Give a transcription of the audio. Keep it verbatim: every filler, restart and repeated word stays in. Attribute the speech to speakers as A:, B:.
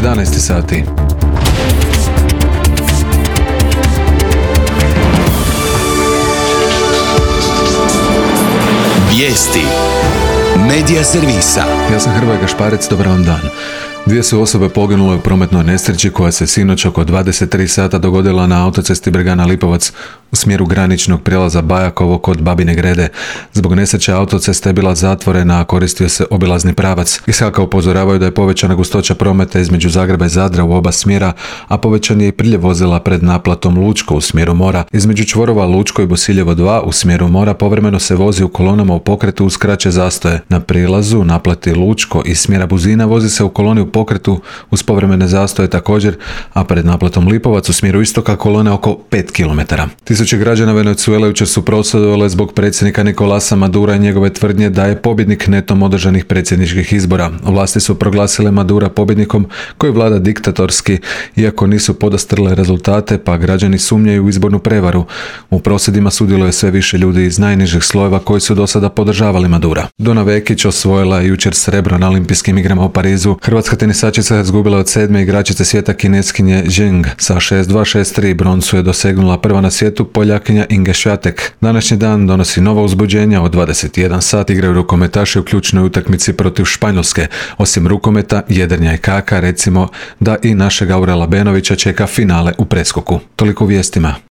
A: jedanaest sati.
B: Vijesti Medija servisa.
A: Ja sam Hrvoje Gašparec, dobar vam dan. Dvije su osobe poginule u prometnoj nesreći koja se sinoć oko dvadeset tri sata dogodila na autocesti Bregana Lipovac u smjeru graničnog prijelaza Bajakovo kod Babine Grede. Zbog nesreće autocesta je bila zatvorena, a koristio se obilazni pravac. Iz H A K-a upozoravaju da je povećana gustoća prometa između Zagreba i Zadra u oba smjera, a povećan je i priljev vozila pred naplatom Lučko u smjeru mora. Između čvorova Lučko i Bosiljevo dva u smjeru mora povremeno se vozi u kolonama u pokretu uz kraće zastoje. Na prilazu naplati Lučko iz smjera Buzina vozi se u koloni u pokretu uz povremene zastoje također, a pred naplatom Lipovac u smjeru istoka kolone oko pet kilometara. Tisuće građana Venezuele jučer su prosvjedovale zbog predsjednika Nicolasa Madura i njegove tvrdnje da je pobjednik netom održanih predsjedničkih izbora. Vlasti su proglasile Madura pobjednikom koji vlada diktatorski, iako nisu podastrle rezultate, pa građani sumnjaju u izbornu prevaru. U prosvjedima sudjeluje sve više ljudi iz najnižih slojeva koji su do sada podržavali Madura. Dona Vekić osvojila je jučer srebro na olimpijskim igrama u Parizu. Hrvatska tenisačica je izgubila od sedme igračice svijeta Kineskinje Zheng. Sa šest dva šest tri broncu je dosegnula prva na svijetu Poljakinja Inge Swiatek. Današnji dan donosi nova uzbuđenja. Od dvadeset jedan sat igraju rukometaši u ključnoj utakmici protiv Španjolske. Osim rukometa, jedrenja i kaka, recimo da i našeg Aurela Benovića čeka finale u preskoku. Toliko u vijestima.